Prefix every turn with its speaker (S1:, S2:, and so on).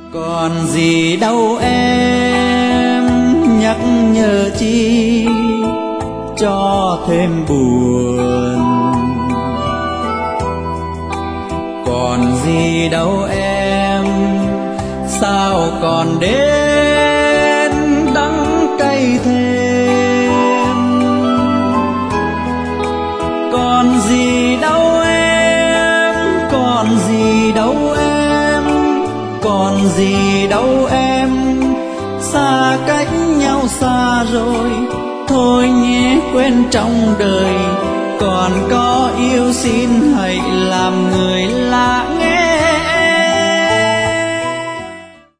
S1: Còn gì đâu em, nhắc nhở chi cho thêm buồn. Còn gì đâu em, sao còn đến đắng cay thêm. Còn gì đâu em, còn gì đâu em, còn gì đâu em, xa cách nhau xa rồi, thôi nhé quên trong đời. Còn có yêu xin hãy làm người lãng